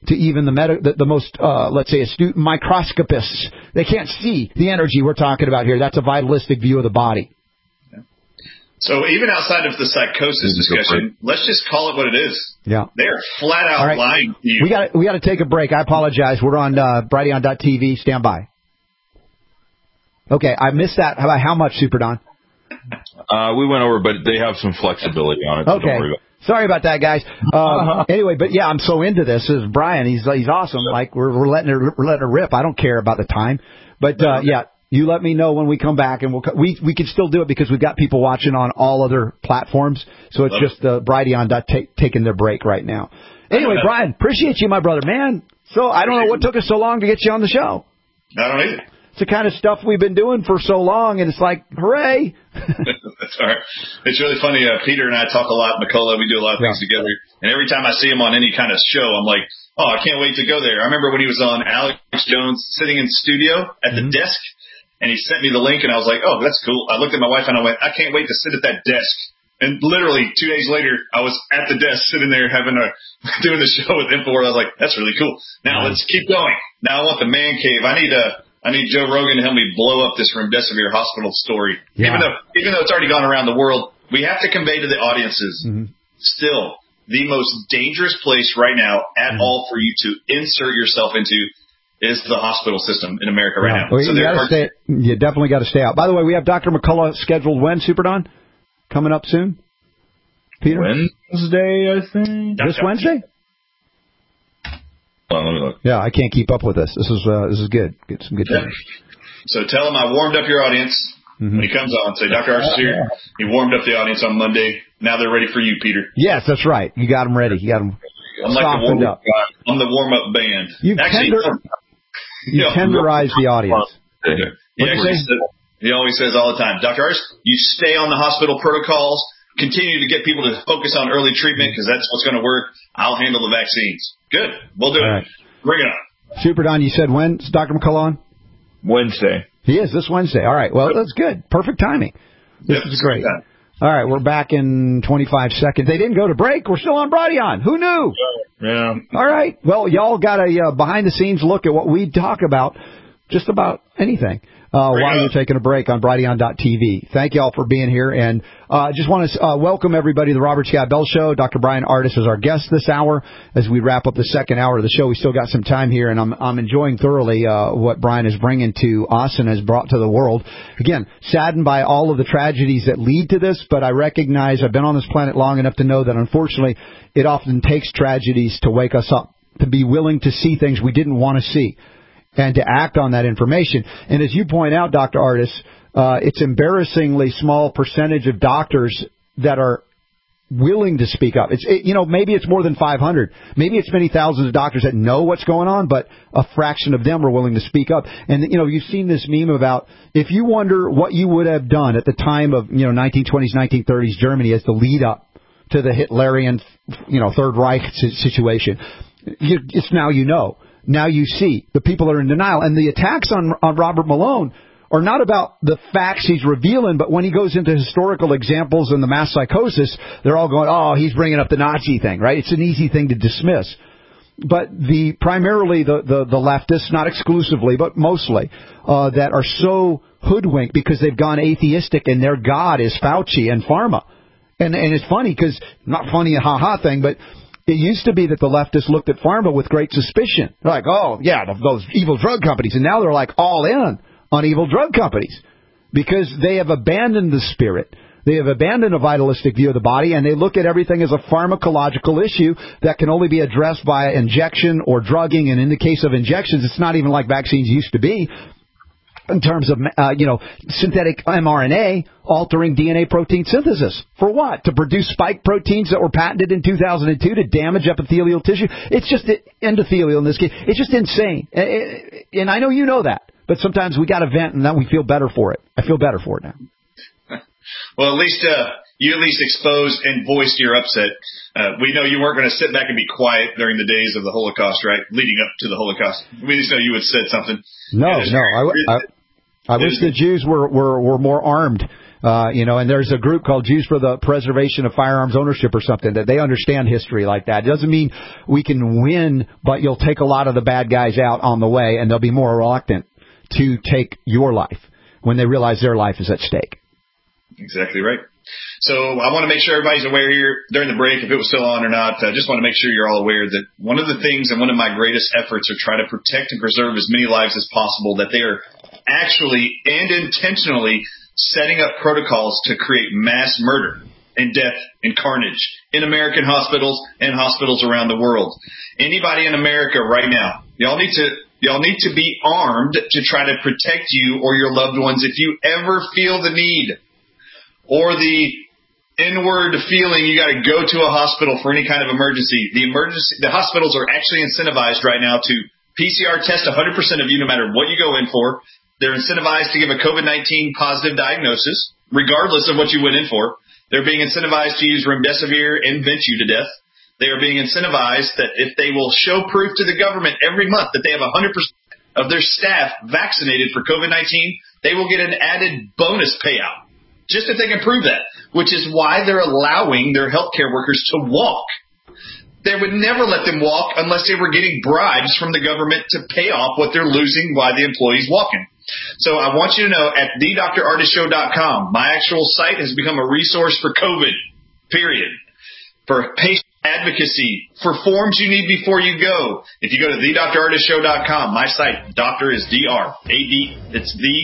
to even the most, let's say, astute microscopists. They can't see the energy we're talking about here. That's a vitalistic view of the body. So even outside of the psychosis discussion, let's just call it what it is. Yeah. They're flat out lying to you. We got to take a break. I apologize. We're on Brighteon.tv. Stand by. Okay, I missed that. How much, Super Don? We went over, but they have some flexibility on it. So okay. Don't worry about it. Sorry about that, guys. Anyway, but yeah, I'm so into this. This is Brian. He's awesome. Like we're letting her rip. I don't care about the time. But yeah, you let me know when we come back, and we can still do it because we've got people watching on all other platforms. So it's just Brighteon taking their break right now. Anyway, Brian, appreciate you, my brother, man. So I don't know what took us so long to get you on the show. I don't either. It's the kind of stuff we've been doing for so long, and it's like, hooray! That's all right. It's really funny. Peter and I talk a lot. McCullough, we do a lot of things together. And every time I see him on any kind of show, I'm like, oh, I can't wait to go there. I remember when he was on Alex Jones sitting in the studio at the desk, and he sent me the link, and I was like, oh, that's cool. I looked at my wife, and I went, I can't wait to sit at that desk. And literally 2 days later, I was at the desk sitting there doing the show with InfoWars. I was like, that's really cool. Now let's keep going. Now I want the man cave. I need Joe Rogan to help me blow up this Remdesivir hospital story. Yeah. Even though it's already gone around the world, we have to convey to the audiences still the most dangerous place right now at all for you to insert yourself into is the hospital system in America right now. Well, you definitely got to stay out. By the way, we have Dr. McCullough scheduled when, Super Don? Coming up soon? Peter? Wednesday, I think. This Wednesday? Let me look. Yeah, I can't keep up with this. This is good. Get some good things. So tell him I warmed up your audience when he comes on. Say, Dr. Arce is here. He warmed up the audience on Monday. Now they're ready for you, Peter. Yes, that's right. You got them ready. You got them softened up. I'm the warm-up band. You tenderize the audience. He always says all the time, Dr. Arce, you stay on the hospital protocols. Continue to get people to focus on early treatment because that's what's going to work. I'll handle the vaccines. Good. We'll do it. Right. Bring it on. Super Don, you said when? Is Dr. McCullough on? Wednesday. He is this Wednesday. All right. Well, that's good. Perfect timing. This is great. All right. We're back in 25 seconds. They didn't go to break. We're still on Brighteon. Who knew? Yeah. All right. Well, y'all got a behind-the-scenes look at what we talk about, just about anything. While you're taking a break on Brighteon.tv. Thank you all for being here. And just want to welcome everybody to the Robert Scott Bell Show. Dr. Brian Ardis is our guest this hour. As we wrap up the second hour of the show, we still got some time here, and I'm enjoying thoroughly what Brian is bringing to us and has brought to the world. Again, saddened by all of the tragedies that lead to this, but I recognize I've been on this planet long enough to know that, unfortunately, it often takes tragedies to wake us up, to be willing to see things we didn't want to see, and to act on that information. And as you point out, Dr. Ardis, it's embarrassingly small percentage of doctors that are willing to speak up. Maybe it's more than 500. Maybe it's many thousands of doctors that know what's going on, but a fraction of them are willing to speak up. And, you've seen this meme about if you wonder what you would have done at the time of, 1920s, 1930s Germany as the lead up to the Hitlerian, Third Reich situation. It's now Now you see the people are in denial. And the attacks on Robert Malone are not about the facts he's revealing, but when he goes into historical examples and the mass psychosis, they're all going, oh, he's bringing up the Nazi thing, right? It's an easy thing to dismiss. But primarily the leftists, not exclusively, but mostly, that are so hoodwinked because they've gone atheistic and their God is Fauci and pharma. And it's funny because, not funny a ha-ha thing, but it used to be that the leftists looked at pharma with great suspicion. They're like, oh, yeah, those evil drug companies. And now they're like all in on evil drug companies because they have abandoned the spirit. They have abandoned a vitalistic view of the body, and they look at everything as a pharmacological issue that can only be addressed by injection or drugging. And in the case of injections, it's not even like vaccines used to be. In terms of, synthetic mRNA altering DNA protein synthesis. For what? To produce spike proteins that were patented in 2002 to damage epithelial tissue? It's just endothelial in this case. It's just insane. And I know you know that. But sometimes we got to vent, and then we feel better for it. I feel better for it now. Well, at least you exposed and voiced your upset. We know you weren't going to sit back and be quiet during the days of the Holocaust, right? Leading up to the Holocaust. We just know you would have said something. No. I wish the Jews were more armed And there's a group called Jews for the Preservation of Firearms Ownership or something that they understand history like that. It doesn't mean we can win, but you'll take a lot of the bad guys out on the way, and they'll be more reluctant to take your life when they realize their life is at stake. Exactly right. So I want to make sure everybody's aware here during the break, if it was still on or not. I just want to make sure you're all aware that one of the things and one of my greatest efforts are try to protect and preserve as many lives as possible, that they are actually and intentionally setting up protocols to create mass murder and death and carnage in American hospitals and hospitals around the world. Anybody in America right now, y'all need to be armed to try to protect you or your loved ones if you ever feel the need or the inward feeling you got to go to a hospital for any kind of emergency. The hospitals are actually incentivized right now to PCR test 100% of you no matter what you go in for. They're incentivized to give a COVID-19 positive diagnosis, regardless of what you went in for. They're being incentivized to use remdesivir and vent you to death. They are being incentivized that if they will show proof to the government every month that they have 100% of their staff vaccinated for COVID-19, they will get an added bonus payout. Just if they can prove that, which is why they're allowing their healthcare workers to walk. They would never let them walk unless they were getting bribes from the government to pay off what they're losing by the employees walking. So I want you to know at thedrartisshow.com, my actual site has become a resource for COVID, period. For patient advocacy, for forms you need before you go. If you go to thedrartisshow.com, my site, doctor is D-R-A-D, it's the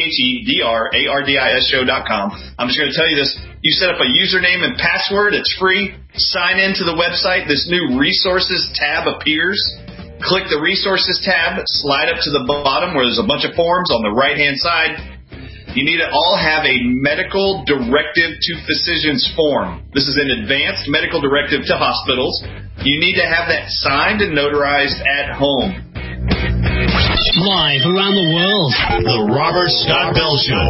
THEDRARDIS show.com. I'm just going to tell you this. You set up a username and password. It's free. Sign into the website. This new resources tab appears. Click the resources tab, slide up to the bottom where there's a bunch of forms on the right-hand side. You need to all have a medical directive to physicians form. This is an advanced medical directive to hospitals. You need to have that signed and notarized at home. Live around the world, The Robert Scott Bell Show.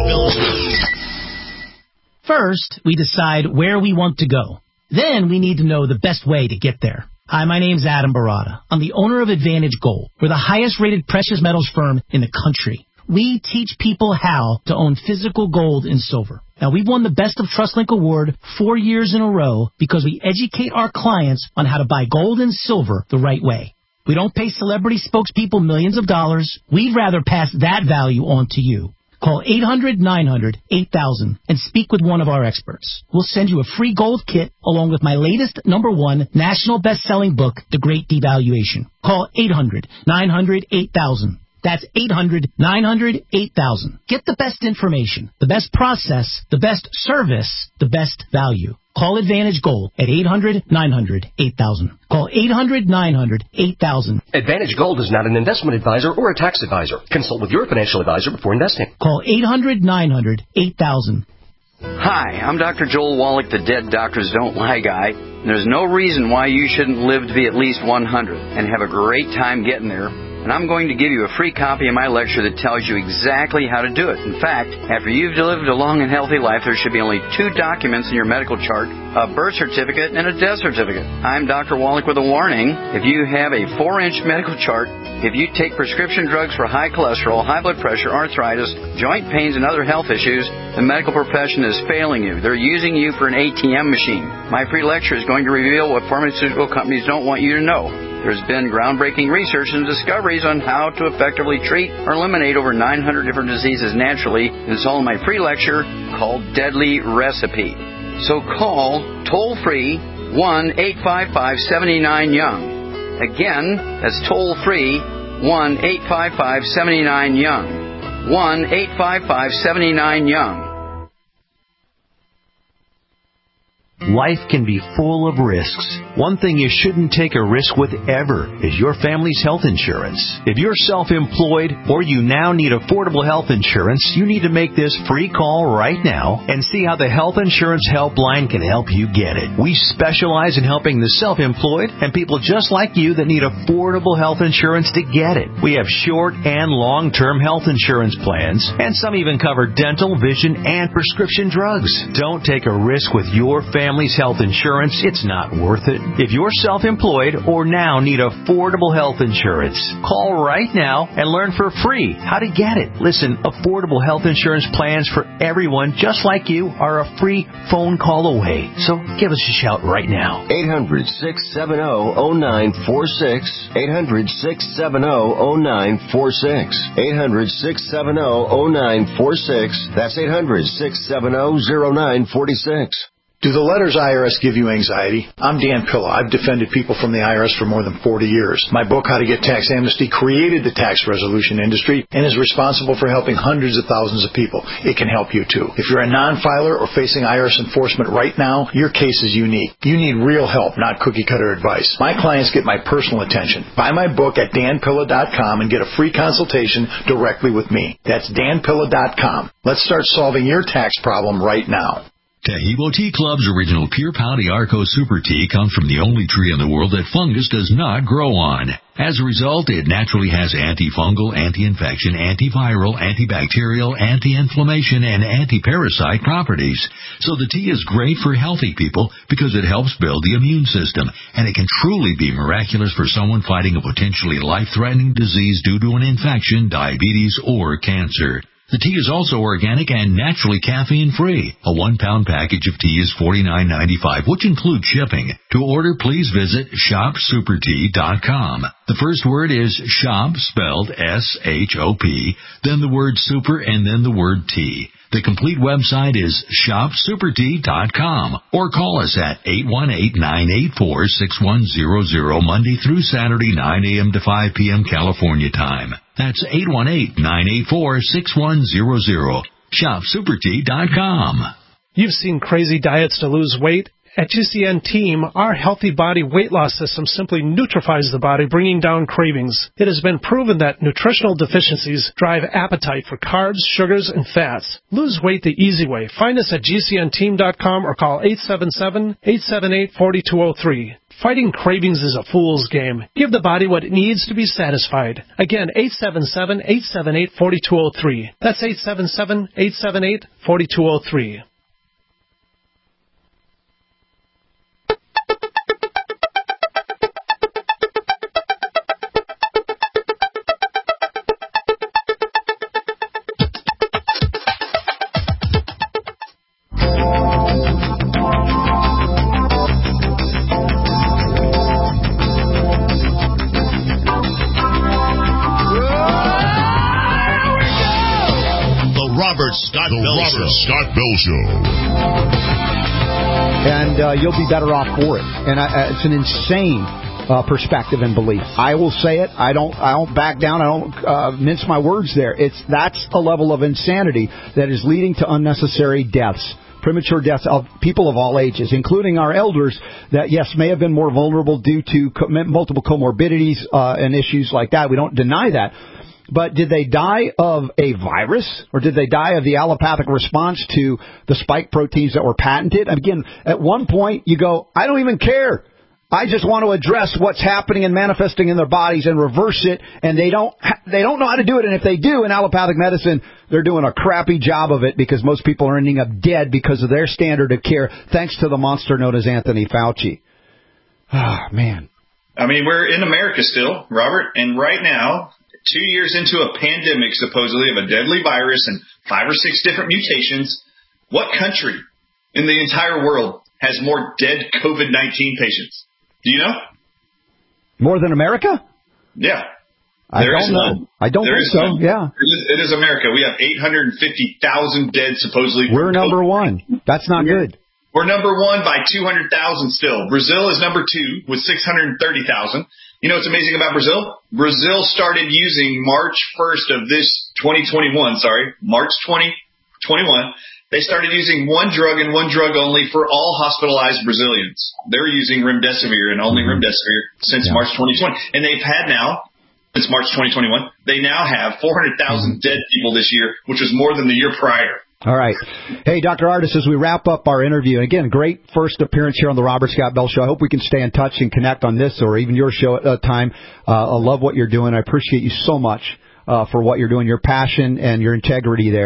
First, we decide where we want to go. Then we need to know the best way to get there. Hi, my name's Adam Barada. I'm the owner of Advantage Gold. We're the highest-rated precious metals firm in the country. We teach people how to own physical gold and silver. Now, we've won the Best of TrustLink Award 4 years in a row because we educate our clients on how to buy gold and silver the right way. We don't pay celebrity spokespeople millions of dollars. We'd rather pass that value on to you. Call 800-900-8000 and speak with one of our experts. We'll send you a free gold kit along with my latest #1 national best-selling book, The Great Devaluation. Call 800-900-8000. That's 800-900-8000. Get the best information, the best process, the best service, the best value. Call Advantage Gold at 800-900-8000. Call 800-900-8000. Advantage Gold is not an investment advisor or a tax advisor. Consult with your financial advisor before investing. Call 800-900-8000. Hi, I'm Dr. Joel Wallach, the Dead Doctors Don't Lie guy. There's no reason why you shouldn't live to be at least 100 and have a great time getting there. And I'm going to give you a free copy of my lecture that tells you exactly how to do it. In fact, after you've lived a long and healthy life, there should be only 2 documents in your medical chart, a birth certificate and a death certificate. I'm Dr. Wallach with a warning. If you have a 4-inch medical chart, if you take prescription drugs for high cholesterol, high blood pressure, arthritis, joint pains, and other health issues, the medical profession is failing you. They're using you for an ATM machine. My free lecture is going to reveal what pharmaceutical companies don't want you to know. There's been groundbreaking research and discoveries on how to effectively treat or eliminate over 900 different diseases naturally. And it's all in my free lecture called Deadly Recipe. So call toll-free 1-855-79-YOUNG. Again, that's toll-free 1-855-79-YOUNG. 1-855-79-YOUNG. Life can be full of risks. One thing you shouldn't take a risk with ever is your family's health insurance. If you're self-employed or you now need affordable health insurance, you need to make this free call right now and see how the Health Insurance Helpline can help you get it. We specialize in helping the self-employed and people just like you that need affordable health insurance to get it. We have short and long-term health insurance plans, and some even cover dental, vision, and prescription drugs. Don't take a risk with your family family's health insurance, it's not worth it. If you're self-employed or now need affordable health insurance, call right now and learn for free how to get it. Listen, affordable health insurance plans for everyone just like you are a free phone call away. So give us a shout right now. 800-670-0946. 800-670-0946. 800-670-0946. That's 800-670-0946. Do the letters IRS give you anxiety? I'm Dan Pilla. I've defended people from the IRS for more than 40 years. My book, How to Get Tax Amnesty, created the tax resolution industry and is responsible for helping hundreds of thousands of people. It can help you too. If you're a non-filer or facing IRS enforcement right now, your case is unique. You need real help, not cookie-cutter advice. My clients get my personal attention. Buy my book at danpilla.com and get a free consultation directly with me. That's danpilla.com. Let's start solving your tax problem right now. Tahibo Tea Club's original Pure Pouty Arco Super Tea comes from the only tree in the world that fungus does not grow on. As a result, it naturally has antifungal, anti-infection, antiviral, antibacterial, anti-inflammation, and anti-parasite properties. So the tea is great for healthy people because it helps build the immune system, and it can truly be miraculous for someone fighting a potentially life-threatening disease due to an infection, diabetes, or cancer. The tea is also organic and naturally caffeine-free. A 1-pound package of tea is $49.95, which includes shipping. To order, please visit shopsupertea.com. The first word is shop, spelled S-H-O-P, then the word super, and then the word tea. The complete website is shopsupertea.com, or call us at 818-984-6100 Monday through Saturday, 9 a.m. to 5 p.m. California time. That's 818-984-6100. Shopsupertea.com. You've seen crazy diets to lose weight. At GCN Team, our Healthy Body weight loss system simply neutralizes the body, bringing down cravings. It has been proven that nutritional deficiencies drive appetite for carbs, sugars, and fats. Lose weight the easy way. Find us at GCNteam.com or call 877-878-4203. Fighting cravings is a fool's game. Give the body what it needs to be satisfied. Again, 877-878-4203. That's 877-878-4203. Scott Bell Show. And you'll be better off for it. And it's an insane perspective and belief. I will say it. I don't back down. I don't mince my words there. That's a level of insanity that is leading to unnecessary deaths. Premature deaths of people of all ages, including our elders that, yes, may have been more vulnerable due to multiple comorbidities and issues like that. We don't deny that. But did they die of a virus, or did they die of the allopathic response to the spike proteins that were patented? Again, at one point you go, I don't even care. I just want to address what's happening and manifesting in their bodies and reverse it, and they don't know how to do it. And if they do in allopathic medicine, they're doing a crappy job of it because most people are ending up dead because of their standard of care, thanks to the monster known as Anthony Fauci. Ah, man. I mean, we're in America still, Robert, and right now, 2 years into a pandemic, supposedly, of a deadly virus and 5 or 6 different mutations, what country in the entire world has more dead COVID-19 patients? Do you know? More than America? Yeah. I don't know. I don't think so, yeah. It is America. We have 850,000 dead, supposedly. We're number one. That's not good. We're number one by 200,000 still. Brazil is number 2 with 630,000. You know what's amazing about Brazil? Brazil started using March 1st of this March 2021. They started using one drug and one drug only for all hospitalized Brazilians. They're using remdesivir and only remdesivir since March 2020. And they've had now, since March 2021, they now have 400,000 dead people this year, which was more than the year prior. All right. Hey, Dr. Ardis, as we wrap up our interview, and again, great first appearance here on the Robert Scott Bell Show. I hope we can stay in touch and connect on this or even your show at a time. I love what you're doing. I appreciate you so much for what you're doing, your passion and your integrity there.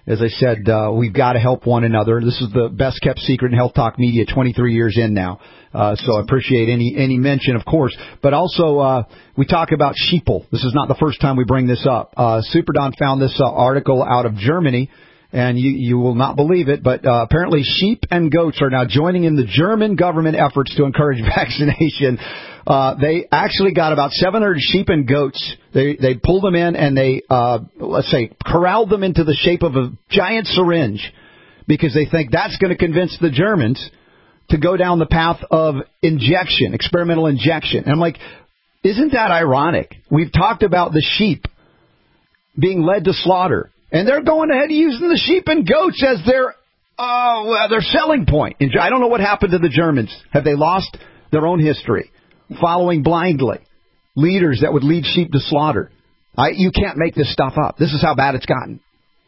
As I said, we've got to help one another. This is the best kept secret in Health Talk Media, 23 years in now. So I appreciate any mention, of course. But also, we talk about sheeple. This is not the first time we bring this up. Super Don found this article out of Germany, and you will not believe it, but apparently sheep and goats are now joining in the German government efforts to encourage vaccination. They actually got about 700 sheep and goats. They pulled them in and they, let's say, corralled them into the shape of a giant syringe because they think that's going to convince the Germans to go down the path of injection, experimental injection. And I'm like, isn't that ironic? We've talked about the sheep being led to slaughter, and they're going ahead using the sheep and goats as their selling point. And I don't know what happened to the Germans. Have they lost their own history? Following blindly leaders that would lead sheep to slaughter. You can't make this stuff up. This is how bad it's gotten.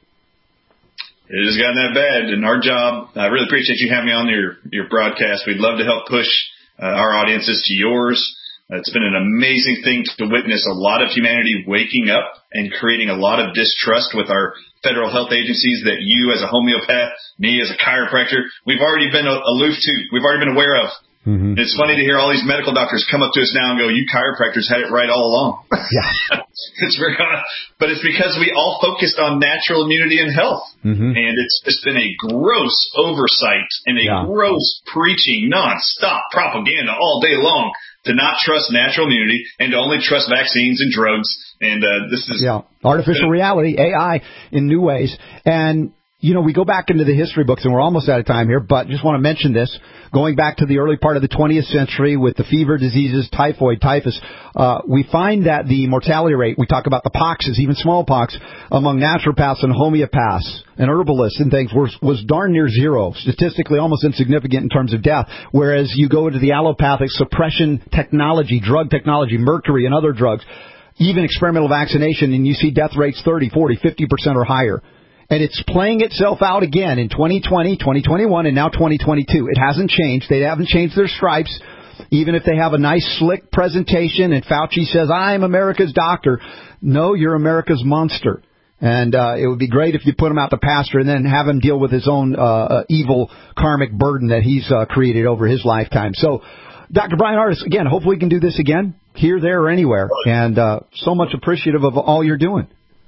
It has gotten that bad, and our job, I really appreciate you having me on your broadcast. We'd love to help push our audiences to yours. It's been an amazing thing to witness a lot of humanity waking up and creating a lot of distrust with our federal health agencies that you as a homeopath, me as a chiropractor, we've already been aloof to, we've already been aware of. Mm-hmm. It's funny to hear all these medical doctors come up to us now and go, you chiropractors had it right all along. Yeah. It's very odd. But it's because we all focused on natural immunity and health. Mm-hmm. And it's just been a gross oversight and a gross preaching, nonstop propaganda all day long to not trust natural immunity and to only trust vaccines and drugs. And this is... Yeah, artificial reality, AI in new ways. And... you know, we go back into the history books, and we're almost out of time here, but just want to mention this. Going back to the early part of the 20th century with the fever diseases, typhoid, typhus, we find that the mortality rate, we talk about the poxes, even smallpox, among naturopaths and homeopaths and herbalists and things was darn near zero, statistically almost insignificant in terms of death, whereas you go into the allopathic suppression technology, drug technology, mercury and other drugs, even experimental vaccination, and you see death rates 30, 40, 50% or higher. And it's playing itself out again in 2020, 2021, and now 2022. It hasn't changed. They haven't changed their stripes, even if they have a nice, slick presentation, and Fauci says, I'm America's doctor. No, you're America's monster. And it would be great if you put him out to pasture and then have him deal with his own evil karmic burden that he's created over his lifetime. So, Dr. Bryan Ardis, again, hopefully we can do this again, here, there, or anywhere. And so much appreciative of all you're doing.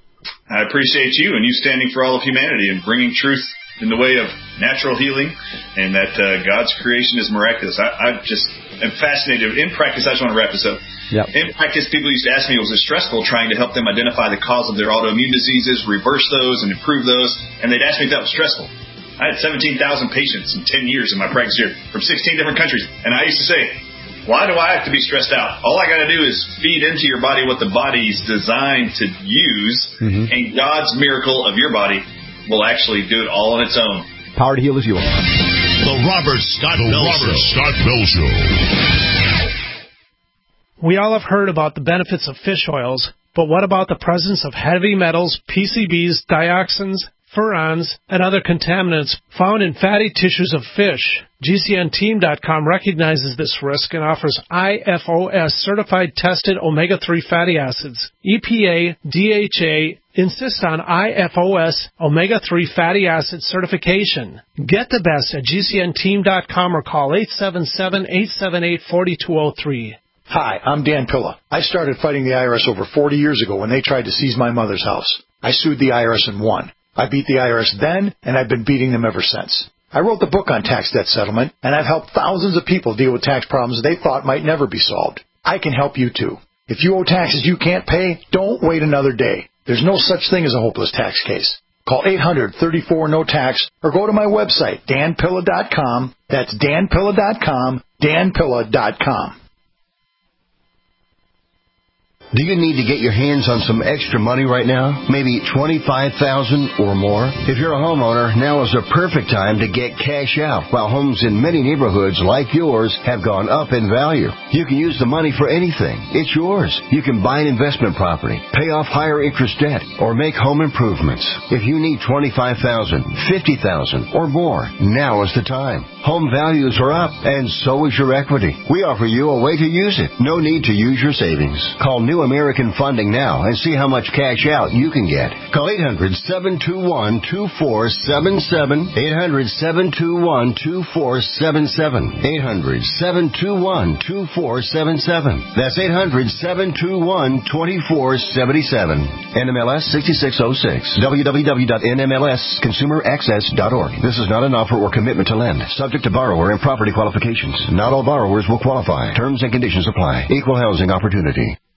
I appreciate you and you standing for all of humanity and bringing truth in the way of natural healing and that God's creation is miraculous. I just am fascinated. In practice, I just want to wrap this up. Yep. In practice, people used to ask me, was it stressful trying to help them identify the cause of their autoimmune diseases, reverse those, and improve those? And they'd ask me if that was stressful. I had 17,000 patients in 10 years in my practice here from 16 different countries. And I used to say, why do I have to be stressed out? All I got to do is feed into your body what the body's designed to use, and God's miracle of your body will actually do it all on its own. Power to heal is yours. The Robert Scott Bell Show. We all have heard about the benefits of fish oils, but what about the presence of heavy metals, PCBs, dioxins, furans, and other contaminants found in fatty tissues of fish? GCNteam.com recognizes this risk and offers IFOS certified tested omega-3 fatty acids. EPA, DHA insist on IFOS omega-3 fatty acid certification. Get the best at GCNteam.com or call 877-878-4203. Hi, I'm Dan Pilla. I started fighting the IRS over 40 years ago when they tried to seize my mother's house. I sued the IRS and won. I beat the IRS then, and I've been beating them ever since. I wrote the book on tax debt settlement, and I've helped thousands of people deal with tax problems they thought might never be solved. I can help you too. If you owe taxes you can't pay, don't wait another day. There's no such thing as a hopeless tax case. Call 800-34-NO-TAX or go to my website, danpilla.com. That's danpilla.com, danpilla.com. Do you need to get your hands on some extra money right now? Maybe $25,000 or more? If you're a homeowner, now is the perfect time to get cash out. While homes in many neighborhoods like yours have gone up in value, you can use the money for anything. It's yours. You can buy an investment property, pay off higher interest debt, or make home improvements. If you need $25,000, $50,000, or more, now is the time. Home values are up, and so is your equity. We offer you a way to use it. No need to use your savings. Call New American Funding now and see how much cash out you can get. Call 800-721-2477. 800-721-2477. 800-721-2477. That's 800-721-2477. NMLS 6606. www.nmlsconsumeraccess.org. This is not an offer or commitment to lend. Subject to borrower and property qualifications. Not all borrowers will qualify. Terms and conditions apply. Equal housing opportunity.